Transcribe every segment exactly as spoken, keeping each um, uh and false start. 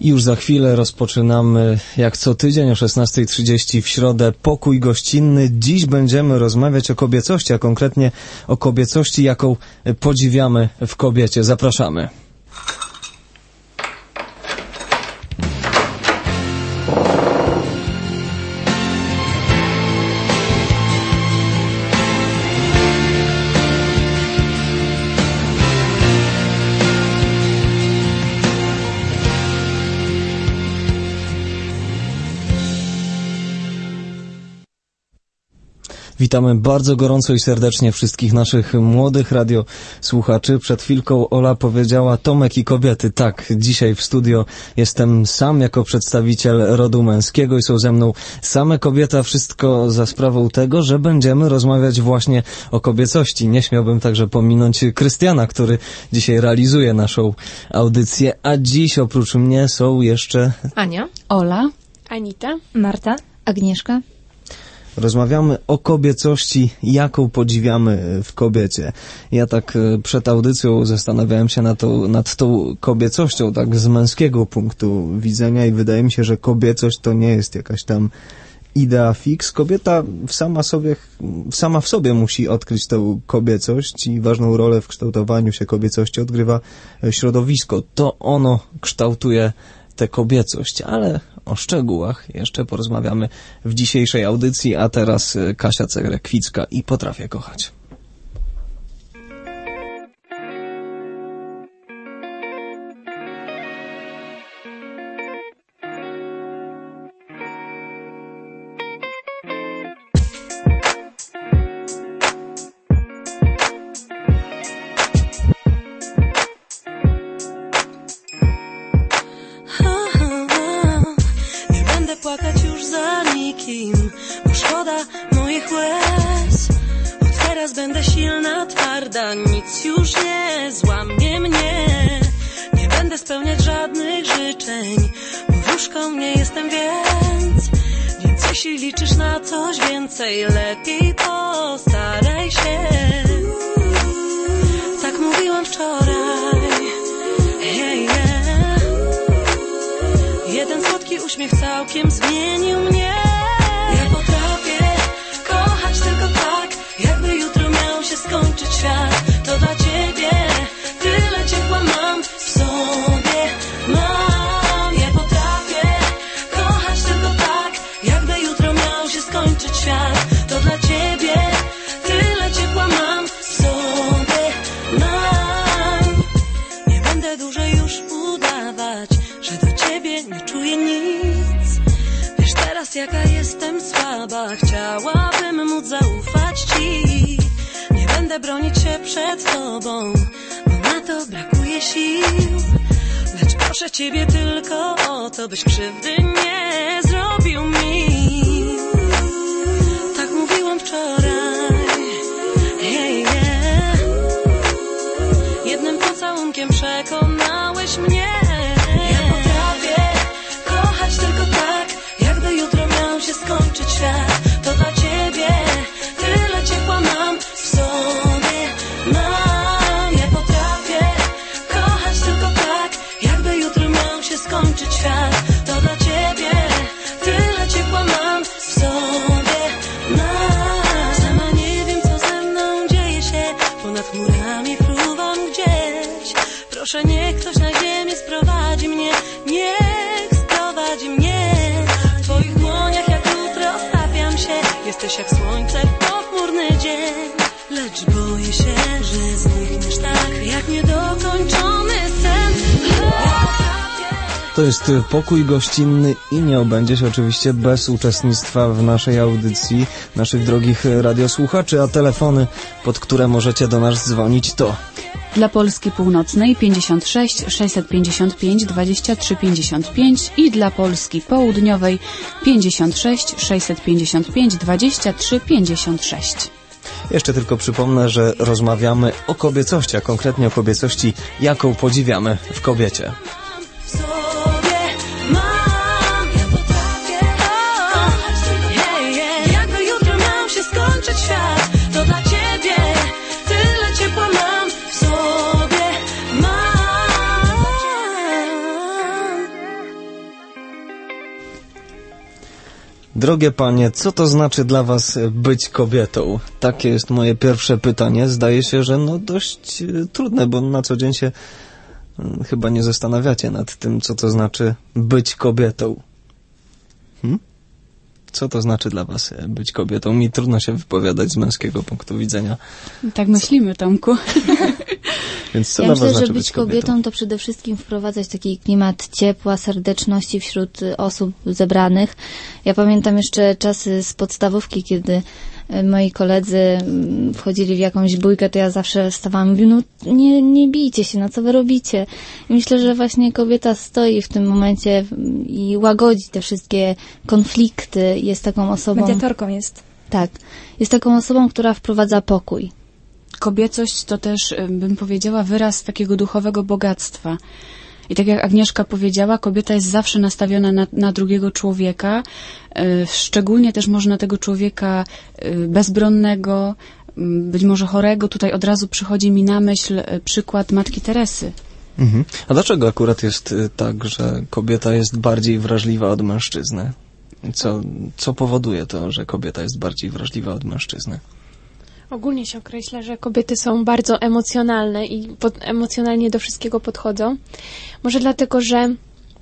Już za chwilę rozpoczynamy, jak co tydzień o szesnasta trzydzieści w środę, pokój gościnny. Dziś będziemy rozmawiać o kobiecości, a konkretnie o kobiecości, jaką podziwiamy w kobiecie. Zapraszamy. Witamy bardzo gorąco i serdecznie wszystkich naszych młodych radiosłuchaczy. Przed chwilką Ola powiedziała Tomek i kobiety. Tak, dzisiaj w studio jestem sam jako przedstawiciel rodu męskiego i są ze mną same kobiety, a wszystko za sprawą tego, że będziemy rozmawiać właśnie o kobiecości. Nie śmiałbym także pominąć Krystiana, który dzisiaj realizuje naszą audycję, a dziś oprócz mnie są jeszcze Ania, Ola, Anita, Marta, Agnieszka. Rozmawiamy o kobiecości, jaką podziwiamy w kobiecie. Ja tak przed audycją zastanawiałem się nad tą, nad tą kobiecością, tak z męskiego punktu widzenia i wydaje mi się, że kobiecość to nie jest jakaś tam idea fix. Kobieta sama, sobie, sama w sobie musi odkryć tę kobiecość i ważną rolę w kształtowaniu się kobiecości odgrywa środowisko. To ono kształtuje tę kobiecość, ale o szczegółach jeszcze porozmawiamy w dzisiejszej audycji, a teraz Kasia Cegrek-Kwicka i Potrafię kochać. Nic już nie złamie mnie. Nie będę spełniać żadnych życzeń, bo wróżką nie jestem, więc Więc jeśli liczysz na coś więcej, lepiej postaraj się. Tak mówiłam wczoraj, yeah, yeah. Jeden słodki uśmiech całkiem zmienił mnie. Ja potrafię kochać tylko tak, jakby jutro miał się skończyć świat. To dla ciebie tyle ciepła mam w sobie, mam. Ja potrafię kochać tylko tak, jakby jutro miał się skończyć świat. To dla ciebie tyle ciepła mam w sobie, mam. Nie będę dłużej już udawać, że do ciebie nie czuję nic. Wiesz teraz jaka jestem słaba, chciałabym móc zaufać ci. Nie będę bronić się przed tobą, bo na to brakuje sił. Lecz proszę ciebie tylko o to, byś krzywdy nie zrobił mi. Tak mówiłam wczoraj, yeah, yeah. Jednym pocałunkiem przekonałeś mnie. Ja potrafię kochać tylko tak, jakby jutro miał się skończyć świat. To dla ciebie tyle ciepła mam w sobie, mam. Ja potrafię kochać tylko tak, jakby jutro miał się skończyć świat. To dla ciebie tyle ciepła mam w sobie, mam. Sama nie wiem co ze mną dzieje się, ponad chmurami fruwam gdzieś. Proszę niech ktoś na ziemię sprowadzi mnie, niech sprowadzi mnie. W twoich dłoniach jak jutro stawiam się, jesteś jak słońce w pochmurny dzień. Lecz boję się, że znikniesz tak, jak niedokończony sen. To jest pokój gościnny i nie obędzie się oczywiście bez uczestnictwa w naszej audycji naszych drogich radiosłuchaczy, a telefony, pod które możecie do nas dzwonić, to dla Polski Północnej pięćdziesiąt sześć sześćset pięćdziesiąt pięć dwadzieścia trzy pięćdziesiąt pięć i dla Polski Południowej pięćdziesiąt sześć sześćset pięćdziesiąt pięć dwadzieścia trzy pięćdziesiąt sześć. Jeszcze tylko przypomnę, że rozmawiamy o kobiecości, a konkretnie o kobiecości, jaką podziwiamy w kobiecie. Świat, to dla ciebie tyle ciepła mam w sobie, mam. Drogie panie, co to znaczy dla was być kobietą? Takie jest moje pierwsze pytanie. Zdaje się, że no dość y, trudne, bo na co dzień się y, chyba nie zastanawiacie nad tym, co to znaczy być kobietą. Hmm? Co to znaczy dla was być kobietą? Mi trudno się wypowiadać z męskiego punktu widzenia. Tak myślimy, Tomku. Więc co ja dla myślę, was znaczy że być być kobietą? kobietą to przede wszystkim wprowadzać taki klimat ciepła, serdeczności wśród y, osób zebranych. Ja pamiętam jeszcze czasy z podstawówki, kiedy y, moi koledzy y, wchodzili w jakąś bójkę, to ja zawsze stawałam i mówię, no nie, nie bijcie się, no co wy robicie? I myślę, że właśnie kobieta stoi w tym momencie y, i łagodzi te wszystkie konflikty. Jest taką osobą... Mediatorką jest. Tak. Jest taką osobą, która wprowadza pokój. Kobiecość to też, bym powiedziała, wyraz takiego duchowego bogactwa. I tak jak Agnieszka powiedziała, kobieta jest zawsze nastawiona na, na drugiego człowieka, y, szczególnie też może na tego człowieka y, bezbronnego, y, być może chorego. Tutaj od razu przychodzi mi na myśl y, przykład Matki Teresy. Mhm. A dlaczego akurat jest y, tak, że kobieta jest bardziej wrażliwa od mężczyzny? Co, co powoduje to, że kobieta jest bardziej wrażliwa od mężczyzny? Ogólnie się określa, że kobiety są bardzo emocjonalne i pod, emocjonalnie do wszystkiego podchodzą. Może dlatego, że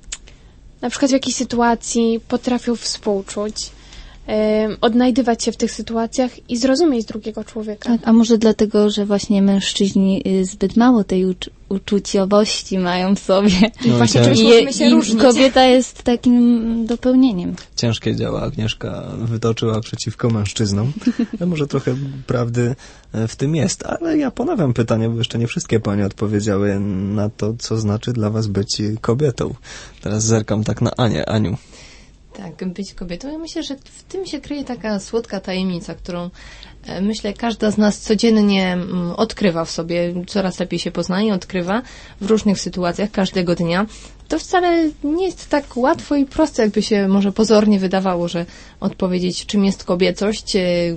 na przykład w jakiejś sytuacji potrafią współczuć, yy, odnajdywać się w tych sytuacjach i zrozumieć drugiego człowieka. Tak, a może dlatego, że właśnie mężczyźni y, zbyt mało tej ucz- uczuciowości mają w sobie. I No właśnie i czymś cięż- możemy się I różnić. kobieta jest takim dopełnieniem. Ciężkie działa Agnieszka wytoczyła przeciwko mężczyznom. No może trochę prawdy w tym jest, ale ja ponawiam pytanie, bo jeszcze nie wszystkie panie odpowiedziały na to, co znaczy dla was być kobietą. Teraz zerkam tak na Anię. Aniu. Tak, być kobietą. Ja myślę, że w tym się kryje taka słodka tajemnica, którą e, myślę każda z nas codziennie mm, odkrywa w sobie, coraz lepiej się poznaje i odkrywa w różnych sytuacjach każdego dnia. To wcale nie jest tak łatwo i proste, jakby się może pozornie wydawało, że odpowiedzieć, czym jest kobiecość, e,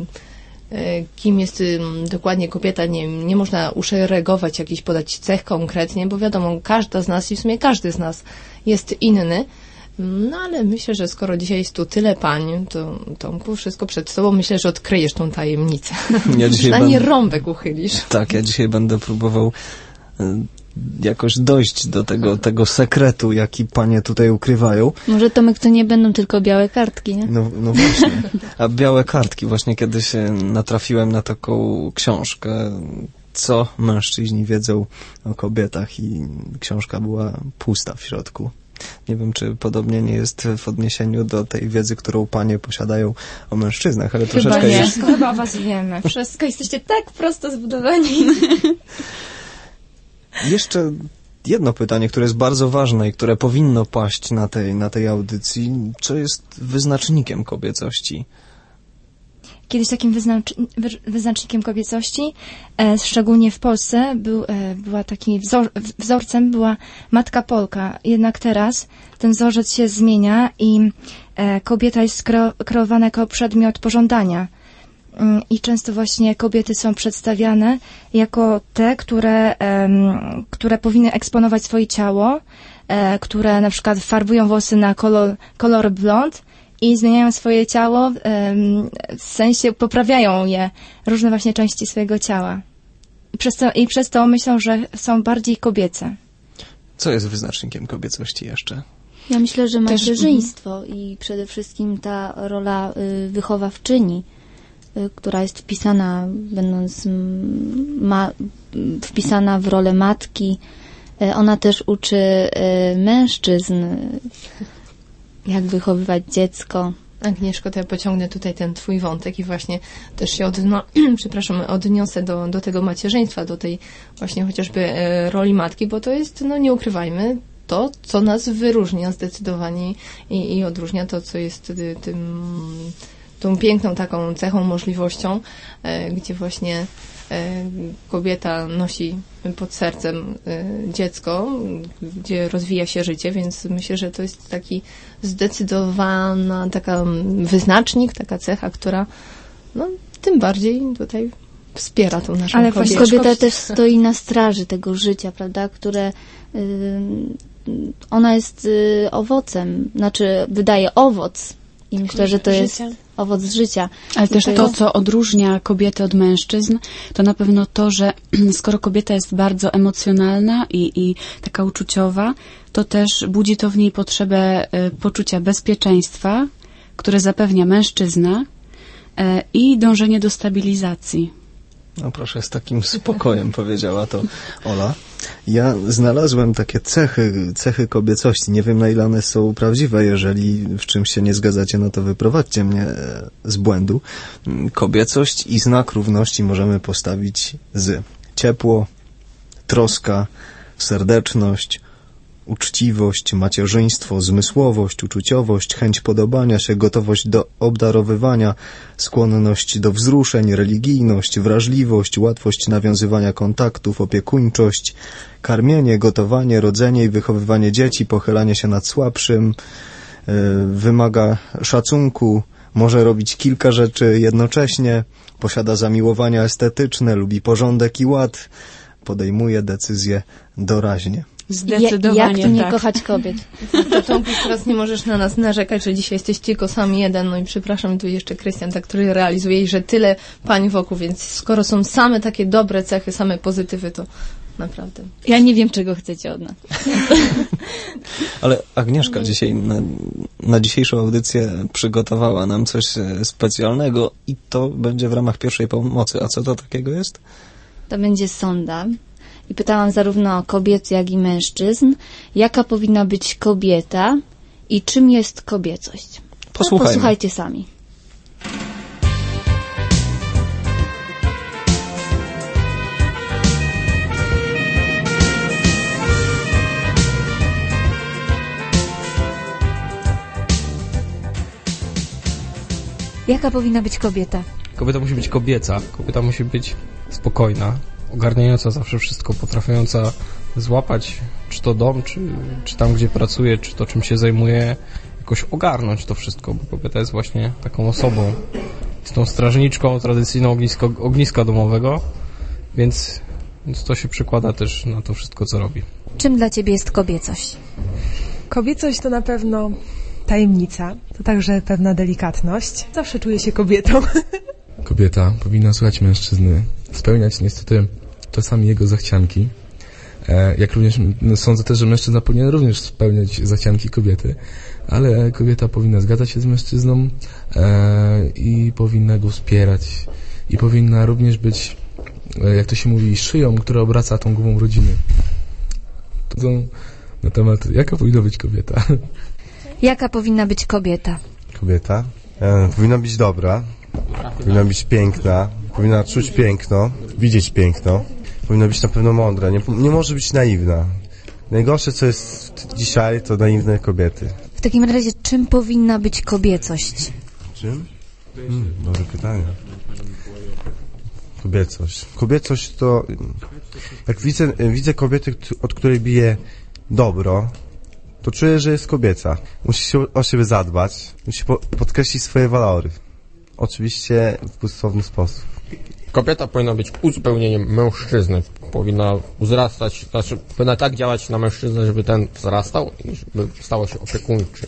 e, kim jest y, dokładnie kobieta, nie, nie można uszeregować jakichś, podać cech konkretnie, bo wiadomo, każda z nas i w sumie każdy z nas jest inny. No ale myślę, że skoro dzisiaj jest tu tyle pań, to Tomku, wszystko przed tobą, myślę, że odkryjesz tą tajemnicę. Ja dzisiaj Na nie będę- rąbek uchylisz. Tak, ja dzisiaj będę próbował y, jakoś dojść do tego, tego sekretu, jaki panie tutaj ukrywają. Może Tomek, to nie będą tylko białe kartki, nie? No, no właśnie. A białe kartki, właśnie kiedyś natrafiłem na taką książkę, co mężczyźni wiedzą o kobietach, i książka była pusta w środku. Nie wiem, czy podobnie nie jest w odniesieniu do tej wiedzy, którą panie posiadają o mężczyznach, ale troszeczkę nie. jest... Wszystko chyba o was wiemy. Wszystko. Jesteście tak prosto zbudowani. Jeszcze jedno pytanie, które jest bardzo ważne i które powinno paść na tej, na tej audycji. Co jest wyznacznikiem kobiecości? Kiedyś takim wyznacz, wy- wyznacznikiem kobiecości, e, szczególnie w Polsce, był, e, była taki wzor, wzorcem była matka Polka. Jednak teraz ten wzorzec się zmienia i e, kobieta jest kreo, kreowana jako przedmiot pożądania. Mm, I często właśnie kobiety są przedstawiane jako te, które, em, które powinny eksponować swoje ciało, e, które na przykład farbują włosy na kolor, kolor blond, i zmieniają swoje ciało, em, w sensie poprawiają je, różne właśnie części swojego ciała. I przez to, i przez to myślą, że są bardziej kobiece. Co jest wyznacznikiem kobiecości jeszcze? Ja myślę, że Też- macierzyństwo i przede wszystkim ta rola y, wychowawczyni, y, która jest wpisana, będąc mm, ma, wpisana w rolę matki. Y, ona też uczy y, mężczyzn, y, jak wychowywać dziecko. Agnieszko, to ja pociągnę tutaj ten twój wątek i właśnie też się odno, przepraszam, odniosę do, do tego macierzyństwa, do tej właśnie chociażby e, roli matki, bo to jest, no nie ukrywajmy, to, co nas wyróżnia zdecydowanie i, i odróżnia to, co jest y, tym, tą piękną taką cechą, możliwością, e, gdzie właśnie e, kobieta nosi pod sercem e, dziecko, gdzie rozwija się życie, więc myślę, że to jest taki zdecydowana taka wyznacznik, taka cecha, która no, tym bardziej tutaj wspiera tą naszą Ale kobietę. właśnie Kobieta też stoi na straży tego życia, prawda, które y, ona jest y, owocem, znaczy wydaje owoc I myślę, że to życia. jest owoc życia. Ale I też to to, jest- co odróżnia kobiety od mężczyzn, to na pewno to, że skoro kobieta jest bardzo emocjonalna i, i taka uczuciowa, to też budzi to w niej potrzebę y, poczucia bezpieczeństwa, które zapewnia mężczyzna y, i dążenie do stabilizacji. No proszę, z takim spokojem powiedziała to Ola. Ja znalazłem takie cechy, cechy kobiecości. Nie wiem, na ile one są prawdziwe. Jeżeli w czymś się nie zgadzacie, no to wyprowadźcie mnie e, z błędu. Kobiecość i znak równości możemy postawić z ciepło, troska, serdeczność, uczciwość, macierzyństwo, zmysłowość, uczuciowość, chęć podobania się, gotowość do obdarowywania, skłonność do wzruszeń, religijność, wrażliwość, łatwość nawiązywania kontaktów, opiekuńczość, karmienie, gotowanie, rodzenie i wychowywanie dzieci, pochylanie się nad słabszym, yy, wymaga szacunku, może robić kilka rzeczy jednocześnie, posiada zamiłowania estetyczne, lubi porządek i ład, podejmuje decyzje doraźnie. Zdecydowanie Jak tu nie tak. kochać kobiet? To Tomku, teraz nie możesz na nas narzekać, że dzisiaj jesteś tylko sam jeden, no i przepraszam, tu jeszcze Krystian, tak, który realizuje i że tyle pań wokół, więc skoro są same takie dobre cechy, same pozytywy, to naprawdę. Ja nie wiem, czego chcecie od nas. Ale Agnieszka dzisiaj na, na dzisiejszą audycję przygotowała nam coś e, specjalnego i to będzie w ramach pierwszej pomocy. A co to takiego jest? To będzie sonda. I pytałam zarówno kobiet, jak i mężczyzn, jaka powinna być kobieta i czym jest kobiecość. Posłuchajmy. No, posłuchajcie sami. Jaka powinna być kobieta? Kobieta musi być kobieca, kobieta musi być spokojna, ogarniająca zawsze wszystko, potrafiąca złapać czy to dom, czy, czy tam, gdzie pracuje, czy to, czym się zajmuje, jakoś ogarnąć to wszystko, bo kobieta jest właśnie taką osobą, jest tą strażniczką tradycyjną ognisko, ogniska domowego, więc, więc to się przekłada też na to wszystko, co robi. Czym dla ciebie jest kobiecość? Kobiecość to na pewno tajemnica, to także pewna delikatność. Zawsze czuję się kobietą. Kobieta powinna słuchać mężczyzny, spełniać niestety czasami jego zachcianki. E, jak również no, sądzę też, że mężczyzna powinien również spełniać zachcianki kobiety, ale kobieta powinna zgadzać się z mężczyzną e, i powinna go wspierać i powinna również być, e, jak to się mówi, szyją, która obraca tą głową rodziny. To są na temat, jaka powinna być kobieta. Jaka powinna być kobieta? Kobieta e, powinna być dobra, powinna być piękna, powinna czuć piękno, widzieć piękno, powinna być na pewno mądra, nie, nie może być naiwna. Najgorsze, co jest dzisiaj, to naiwne kobiety. W takim razie, czym powinna być kobiecość? Czym? Hmm, dobre pytanie. Kobiecość. Kobiecość to, jak widzę, widzę kobietę, od której bije dobro, to czuję, że jest kobieca. Musi się o siebie zadbać, musi po, podkreślić swoje walory. Oczywiście w gustowny sposób. Kobieta powinna być uzupełnieniem mężczyzny. Powinna uzrastać, znaczy powinna tak działać na mężczyznę, żeby ten wzrastał i żeby stało się opiekuńczy.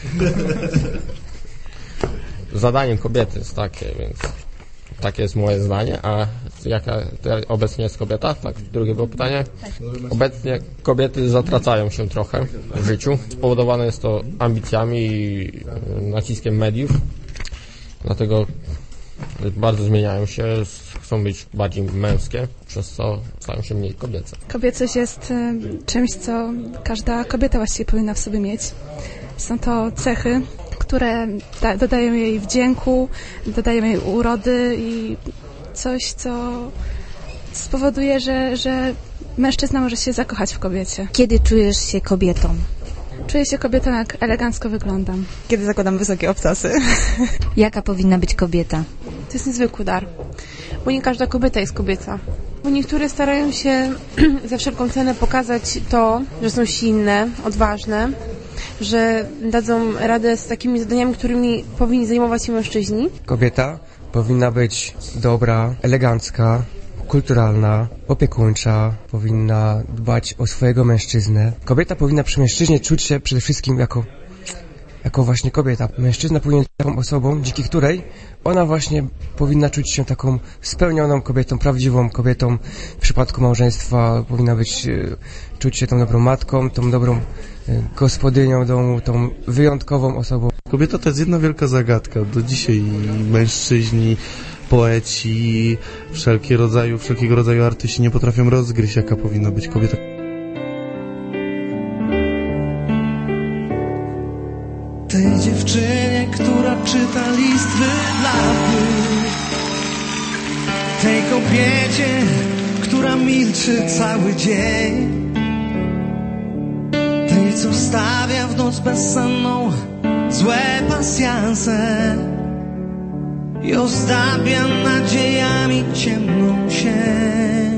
Zadaniem kobiety jest takie, więc takie jest moje zdanie. A jaka obecnie jest kobieta? Tak, drugie było pytanie. Obecnie kobiety zatracają się trochę w życiu. Spowodowane jest to ambicjami i naciskiem mediów. Dlatego bardzo zmieniają się, chcą być bardziej męskie, przez co stają się mniej kobiece. Kobiecość jest y, czymś, co każda kobieta właściwie powinna w sobie mieć. Są to cechy, które da, dodają jej wdzięku, dodają jej urody i coś, co spowoduje, że, że mężczyzna może się zakochać w kobiecie. Kiedy czujesz się kobietą? Czuję się kobietą, jak elegancko wyglądam. Kiedy zakładam wysokie obcasy. Jaka powinna być kobieta? To jest niezwykły dar, bo nie każda kobieta jest kobieca. Bo niektóre starają się za wszelką cenę pokazać to, że są silne, odważne, że dadzą radę z takimi zadaniami, którymi powinni zajmować się mężczyźni. Kobieta powinna być dobra, elegancka, kulturalna, opiekuńcza, powinna dbać o swojego mężczyznę. Kobieta powinna przy mężczyźnie czuć się przede wszystkim jako, jako jako właśnie kobieta. Mężczyzna powinien być taką osobą, dzięki której ona właśnie powinna czuć się taką spełnioną kobietą, prawdziwą kobietą. W przypadku małżeństwa powinna być, czuć się tą dobrą matką, tą dobrą gospodynią domu, tą wyjątkową osobą. Kobieta to jest jedna wielka zagadka. Do dzisiaj mężczyźni, poeci, wszelkie rodzaju, wszelkiego rodzaju artyści nie potrafią rozgryźć, jaka powinna być kobieta. Tej dziewczynie, która czyta listwy dla płód, tej kobiecie, która milczy cały dzień, tej, co stawia w noc bezsenną złe pasjanse i ozdabia nadziejami ciemną sień.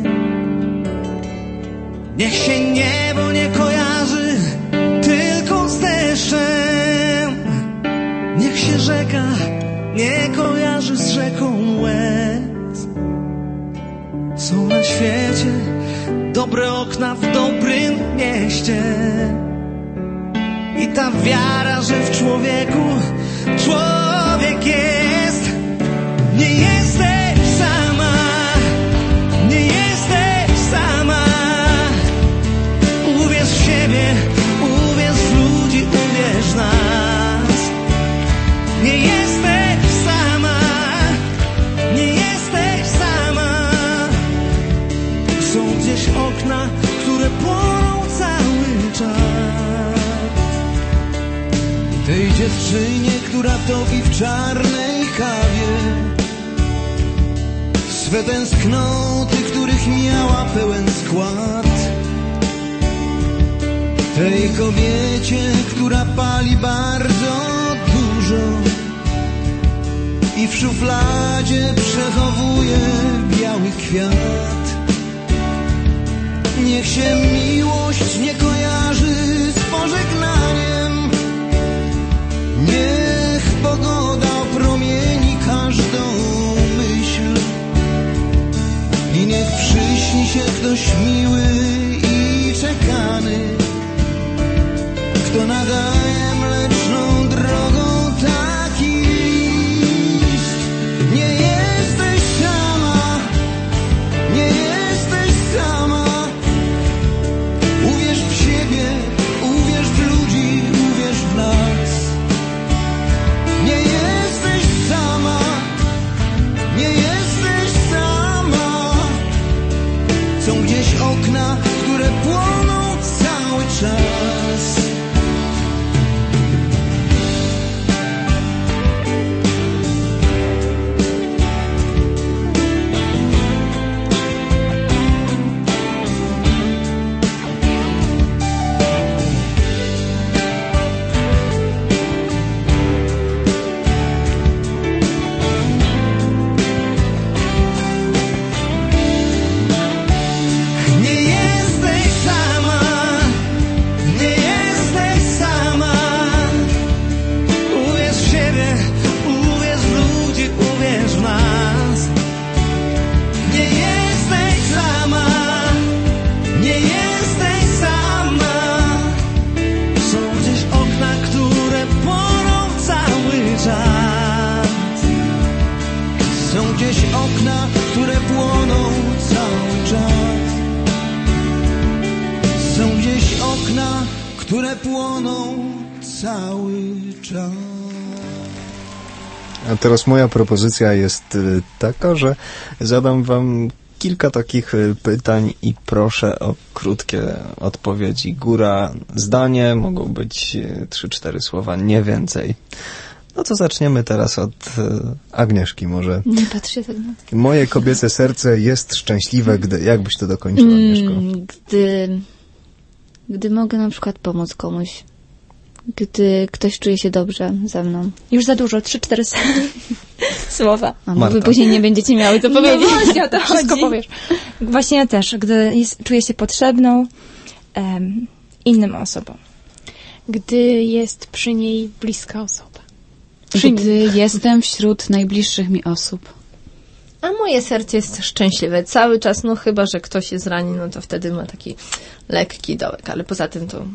Niech się niebo nie kojarzy tylko z deszczem, niech się rzeka nie kojarzy z rzeką łez. Są na świecie dobre okna w dobrym mieście i ta wiara, że w człowieku człowiek jest. Nie jesteś sama, nie jesteś sama. Uwierz w siebie, uwierz w ludzi, uwierz w nas. Nie jesteś sama, nie jesteś sama. Są gdzieś okna, które płoną cały czas. Tej dziewczynie, która topi w czarnej kawie swe tęsknoty, których miała pełen skład. Tej kobiecie, która pali bardzo dużo i w szufladzie przechowuje biały kwiat. Niech się miłość nie kojarzy z pożegnaniem, niech pogoda opromieni każdą myśl i niech przyśni się ktoś miły i czekany, kto nadaje mleczną drogą taki list. Nie jesteś sama, nie jesteś sama. Uwierz w siebie, uwierz w ludzi, uwierz w nas. Nie jesteś sama, nie jesteś sama. Są gdzieś okna, które płoną cały czas. Które płoną cały czas. A teraz moja propozycja jest taka, że zadam wam kilka takich pytań i proszę o krótkie odpowiedzi. Góra, zdanie, mogą być trzy, cztery słowa, nie więcej. No to zaczniemy teraz od Agnieszki może. Nie patrzcie tak na to. Moje kobiece serce jest szczęśliwe, gdy... Jak byś to dokończyła, Agnieszko? Gdy... Gdy mogę na przykład pomóc komuś. Gdy ktoś czuje się dobrze ze mną. Już za dużo, trzy, cztery słowa. A może wy później nie będziecie miały co powiedzieć. No właśnie, o to Wszystko chodzi. powiesz. Właśnie ja też, gdy jest, czuję się potrzebną um, innym osobom. Gdy jest przy niej bliska osoba. Przy Gdy nim. jestem wśród najbliższych mi osób. A moje serce jest szczęśliwe cały czas, no chyba że ktoś jest rani, no to wtedy ma taki lekki dołek, ale poza tym to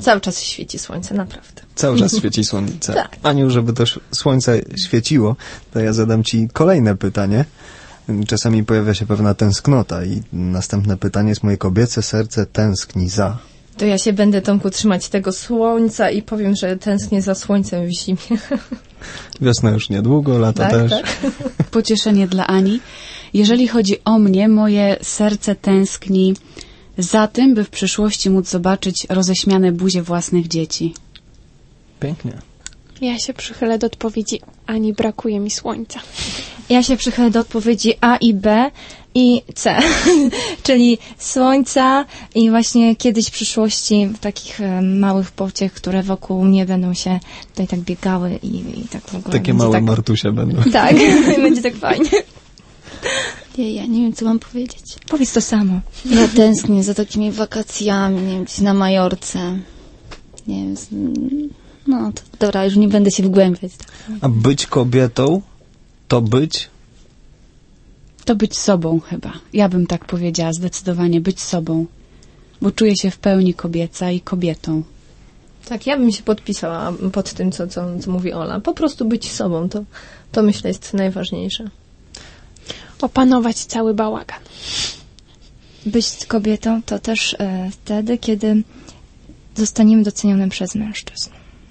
Cały czas świeci słońce, naprawdę. Cały czas świeci słońce. Tak. Aniu, żeby też słońce świeciło, to ja zadam ci kolejne pytanie. Czasami pojawia się pewna tęsknota i następne pytanie jest: moje kobiece serce tęskni za... To ja się będę, Tomku, trzymać tego słońca i powiem, że tęsknię za słońcem w zimie. Wiosna już niedługo, lato tak, też. Tak. Pocieszenie dla Ani. Jeżeli chodzi o mnie, moje serce tęskni za tym, by w przyszłości móc zobaczyć roześmiane buzie własnych dzieci. Pięknie. Ja się przychylę do odpowiedzi Ani, brakuje mi słońca. Ja się przychylę do odpowiedzi A i B i C, czyli słońca i właśnie kiedyś w przyszłości takich e, małych pociech, które wokół mnie będą się tutaj tak biegały i, i tak w ogóle. Takie małe tak... martusie będą. Tak, będzie tak fajnie. Nie, ja nie wiem, co mam powiedzieć. Powiedz to samo. Ja tęsknię za takimi wakacjami, nie wiem, gdzieś na Majorce. Nie wiem, z... no to dobra, już nie będę się wgłębiać. A być kobietą to być? To być sobą chyba. Ja bym tak powiedziała, zdecydowanie być sobą. Bo czuję się w pełni kobieca i kobietą. Tak, ja bym się podpisała pod tym, co, co, co mówi Ola. Po prostu być sobą, to, to myślę jest najważniejsze. Opanować cały bałagan. Być kobietą to też e, wtedy, kiedy zostaniemy docenionym przez mężczyzn.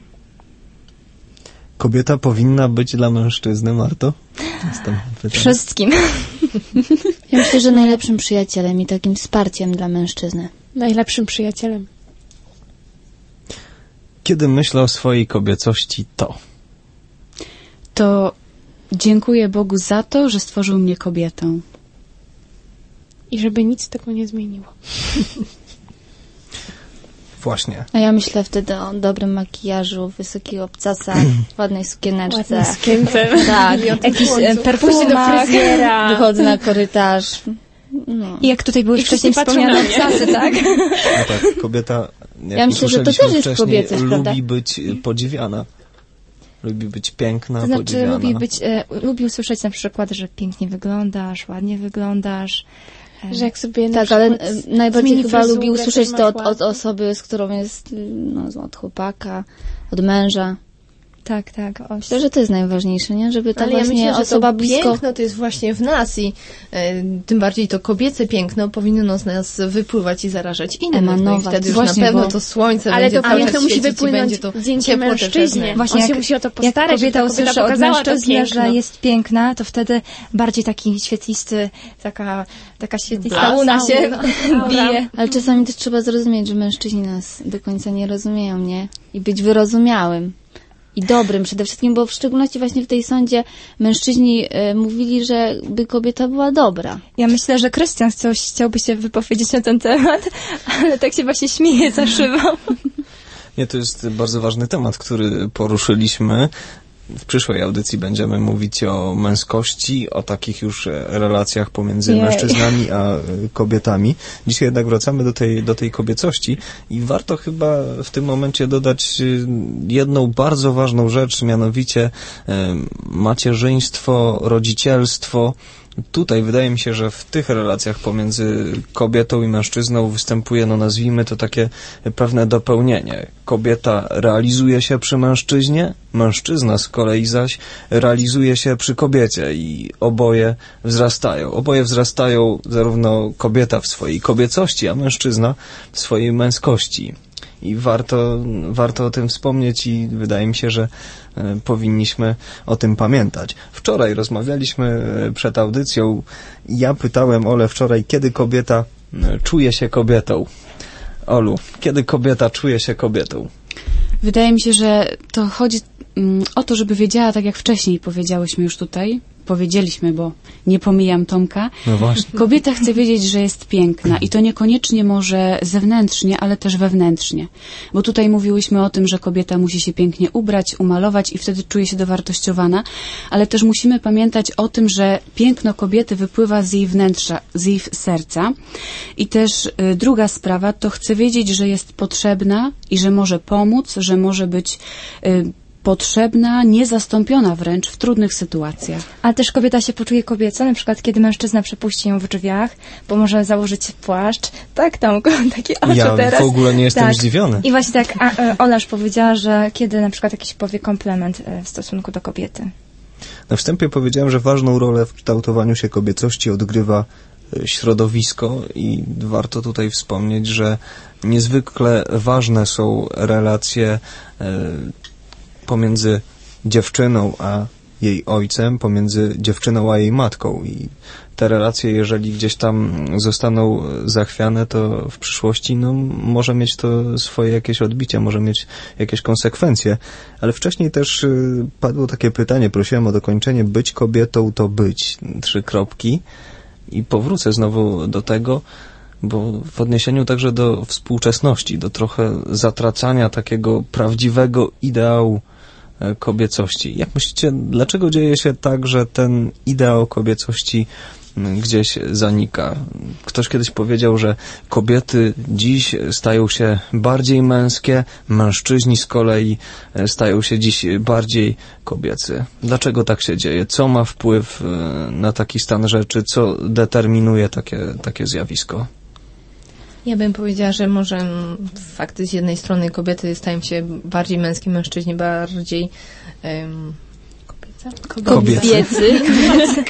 Kobieta powinna być dla mężczyzny, Marto? Wszystkim. Ja myślę, że najlepszym przyjacielem i takim wsparciem dla mężczyzny. Najlepszym przyjacielem. Kiedy myślę o swojej kobiecości, to... To dziękuję Bogu za to, że stworzył mnie kobietą. I żeby nic tego nie zmieniło. Właśnie. A ja myślę wtedy o dobrym makijażu, wysokiego obcasa, ładnej sukieneczce. Ładnej sukience. Tak, jakiś perfumach. do fryzjera. Wychodzę na korytarz. No. I jak tutaj były I wcześniej wspomniane obcasy, tak? No tak, kobieta, jak ja myślę, że to też jest kobiecość, lubi prawda? być podziwiana. Lubi być piękna, To znaczy podziwiana. lubi być, e, lubi usłyszeć na przykład, że pięknie wyglądasz, ładnie wyglądasz. E, Że jak sobie tak, ale najbardziej chyba fryzurę, lubi usłyszeć to od, od ładnie. osoby, z którą jest, no, od chłopaka, od męża. Tak, tak. O, Myślę, że to jest najważniejsze, nie? Żeby ta Ale właśnie ja myślę, osoba że to blisko... piękno to jest właśnie w nas i e, tym bardziej to kobiece piękno powinno z nas wypływać i zarażać innych. Emanować. No i wtedy już Właśnie, na pewno bo- to słońce Ale będzie to cały piękno czas musi świecić i wypłynąć będzie to dzięki ciepło te mężczyźnie. wczesne. Właśnie On jak, się musi o to jak postarać, kobieta żeby ta kobieta usłyszy od pokazała to mężczyzny, piękno. że jest piękna, to wtedy bardziej taki świetlisty, taka, taka świetlista Blask. łuna się Aura. bije. Ale czasami też trzeba zrozumieć, że mężczyźni nas do końca nie rozumieją, nie? I być wyrozumiałym. I dobrym przede wszystkim, bo w szczególności właśnie w tej sądzie mężczyźni e, mówili, że by kobieta była dobra. Ja myślę, że Krystian coś chciałby się wypowiedzieć na ten temat, ale tak się właśnie śmieje za szybą. Nie, to jest bardzo ważny temat, który poruszyliśmy. W przyszłej audycji będziemy mówić o męskości, o takich już relacjach pomiędzy Jej. mężczyznami a kobietami. Dzisiaj jednak wracamy do tej, do tej kobiecości i warto chyba w tym momencie dodać jedną bardzo ważną rzecz, mianowicie macierzyństwo, rodzicielstwo. Tutaj wydaje mi się, że w tych relacjach pomiędzy kobietą i mężczyzną występuje, no nazwijmy to takie pewne dopełnienie. Kobieta realizuje się przy mężczyźnie, mężczyzna z kolei zaś realizuje się przy kobiecie i oboje wzrastają. Oboje wzrastają, zarówno kobieta w swojej kobiecości, a mężczyzna w swojej męskości. I warto, warto o tym wspomnieć i wydaje mi się, że e, powinniśmy o tym pamiętać. Wczoraj rozmawialiśmy e, przed audycją. Ja pytałem Olę wczoraj, kiedy kobieta e, czuje się kobietą. Olu, kiedy kobieta czuje się kobietą? Wydaje mi się, że to chodzi mm, o to, żeby wiedziała, tak jak wcześniej powiedziałyśmy już tutaj, powiedzieliśmy, bo nie pomijam Tomka. No właśnie. Kobieta chce wiedzieć, że jest piękna i to niekoniecznie może zewnętrznie, ale też wewnętrznie. Bo tutaj mówiłyśmy o tym, że kobieta musi się pięknie ubrać, umalować i wtedy czuje się dowartościowana, ale też musimy pamiętać o tym, że piękno kobiety wypływa z jej wnętrza, z jej serca. I też y, druga sprawa, to chce wiedzieć, że jest potrzebna i że może pomóc, że może być y, potrzebna, niezastąpiona wręcz w trudnych sytuacjach. A też kobieta się poczuje kobieco, na przykład kiedy mężczyzna przepuści ją w drzwiach, bo może założyć płaszcz. Tak, tam takie oczy ja teraz. Ja w ogóle nie jestem tak. zdziwiony. I właśnie tak a, e, Olaż powiedziała, że kiedy na przykład jakiś powie komplement e, w stosunku do kobiety. Na wstępie powiedziałem, że ważną rolę w kształtowaniu się kobiecości odgrywa środowisko i warto tutaj wspomnieć, że niezwykle ważne są relacje pomiędzy dziewczyną a jej ojcem, pomiędzy dziewczyną a jej matką i te relacje, jeżeli gdzieś tam zostaną zachwiane, to w przyszłości no, może mieć to swoje jakieś odbicie, może mieć jakieś konsekwencje. Ale wcześniej też y, padło takie pytanie, prosiłem o dokończenie, być kobietą to być, trzy kropki. I powrócę znowu do tego, bo w odniesieniu także do współczesności, do trochę zatracania takiego prawdziwego ideału kobiecości. Jak myślicie, dlaczego dzieje się tak, że ten ideał kobiecości gdzieś zanika? Ktoś kiedyś powiedział, że kobiety dziś stają się bardziej męskie, mężczyźni z kolei stają się dziś bardziej kobiecy. Dlaczego tak się dzieje? Co ma wpływ na taki stan rzeczy? Co determinuje takie, takie zjawisko? Ja bym powiedziała, że może fakty z jednej strony kobiety stają się bardziej męskie, mężczyźni bardziej um, kobiecy. Kobiecy.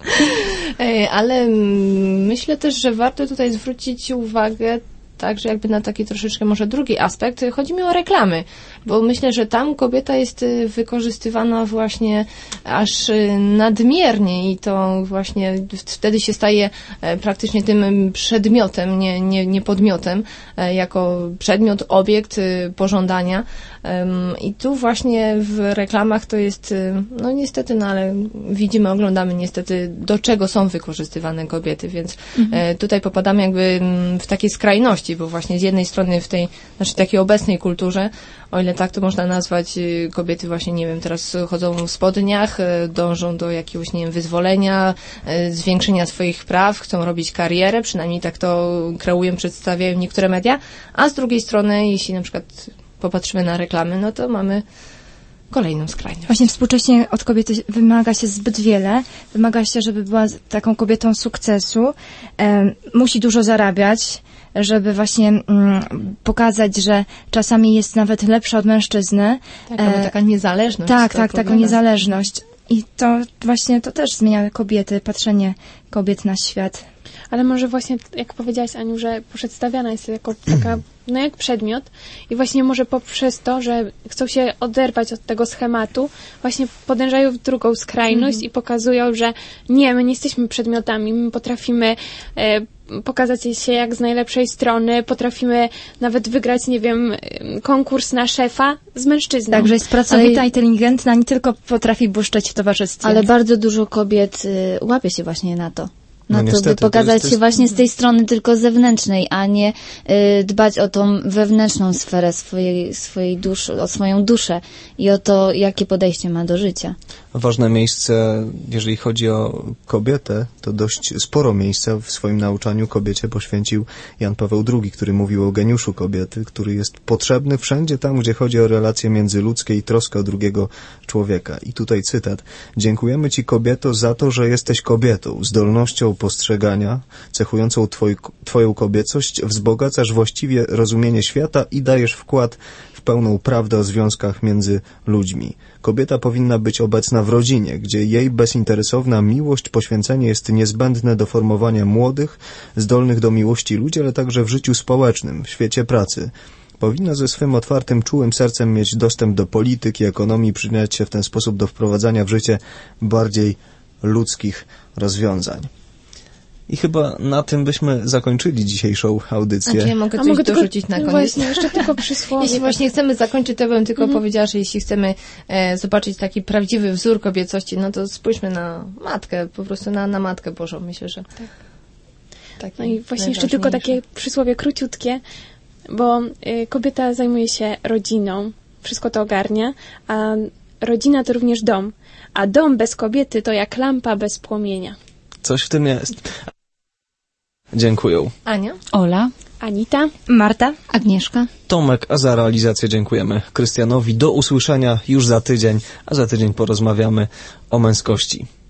Ale myślę też, że warto tutaj zwrócić uwagę także jakby na taki troszeczkę może drugi aspekt. Chodzi mi o reklamy, bo myślę, że tam kobieta jest wykorzystywana właśnie aż nadmiernie i to właśnie wtedy się staje praktycznie tym przedmiotem, nie, nie, nie podmiotem, jako przedmiot, obiekt pożądania. I tu właśnie w reklamach to jest, no niestety, no ale widzimy, oglądamy niestety, do czego są wykorzystywane kobiety, więc mhm. tutaj popadamy jakby w takie skrajności, bo właśnie z jednej strony w tej, znaczy takiej obecnej kulturze, o ile tak to można nazwać, kobiety właśnie, nie wiem, teraz chodzą w spodniach, dążą do jakiegoś, nie wiem, wyzwolenia, zwiększenia swoich praw, chcą robić karierę, przynajmniej tak to kreują, przedstawiają niektóre media, a z drugiej strony, jeśli na przykład popatrzymy na reklamy, no to mamy kolejną skrajność. Właśnie współcześnie od kobiety wymaga się zbyt wiele. Wymaga się, żeby była taką kobietą sukcesu. E, musi dużo zarabiać, żeby właśnie mm, pokazać, że czasami jest nawet lepsza od mężczyzny. Tak, e, taka niezależność. Tak, tak, taką niezależność. I to właśnie to też zmienia kobiety, patrzenie kobiet na świat. Ale może właśnie, jak powiedziałaś, Aniu, że przedstawiana jest jako taka, no jak przedmiot i właśnie może poprzez to, że chcą się oderwać od tego schematu, właśnie podążają w drugą skrajność mm. i pokazują, że nie, my nie jesteśmy przedmiotami, my potrafimy e, pokazać się jak z najlepszej strony, potrafimy nawet wygrać, nie wiem, konkurs na szefa z mężczyzną. Także jest pracowita, inteligentna, nie tylko potrafi błyszczeć w towarzystwie. Ale bardzo dużo kobiet y, łapie się właśnie na to. Na no to, niestety, by pokazać to jest, się właśnie z tej strony tylko zewnętrznej, a nie y, dbać o tą wewnętrzną sferę swojej, swojej duszy, o swoją duszę i o to, jakie podejście ma do życia. Ważne miejsce, jeżeli chodzi o kobietę, to dość sporo miejsca w swoim nauczaniu kobiecie poświęcił Jan Paweł drugi, który mówił o geniuszu kobiety, który jest potrzebny wszędzie tam, gdzie chodzi o relacje międzyludzkie i troskę o drugiego człowieka. I tutaj cytat. Dziękujemy Ci, kobieto, za to, że jesteś kobietą, zdolnością postrzegania, cechującą twoj, Twoją kobiecość, wzbogacasz właściwie rozumienie świata i dajesz wkład w pełną prawdę o związkach między ludźmi. Kobieta powinna być obecna w rodzinie, gdzie jej bezinteresowna miłość, poświęcenie jest niezbędne do formowania młodych, zdolnych do miłości ludzi, ale także w życiu społecznym, w świecie pracy. Powinna ze swym otwartym, czułym sercem mieć dostęp do polityki, ekonomii, przyczyniać się w ten sposób do wprowadzania w życie bardziej ludzkich rozwiązań. I chyba na tym byśmy zakończyli dzisiejszą audycję. Znaczy ja mogę coś mogę dorzucić tylko, na koniec. Właśnie, jeszcze tylko przysłowie. Jeśli właśnie chcemy zakończyć, to bym tylko mm. powiedziała, że jeśli chcemy e, zobaczyć taki prawdziwy wzór kobiecości, no to spójrzmy na matkę, po prostu na, na Matkę Bożą. Myślę, że tak. No i właśnie jeszcze tylko takie przysłowie króciutkie, bo y, kobieta zajmuje się rodziną, wszystko to ogarnia, a rodzina to również dom, a dom bez kobiety to jak lampa bez płomienia. Coś w tym jest. Dziękuję. Ania. Ola. Anita. Marta. Agnieszka. Tomek, a za realizację dziękujemy Krystianowi. Do usłyszenia już za tydzień, a za tydzień porozmawiamy o męskości.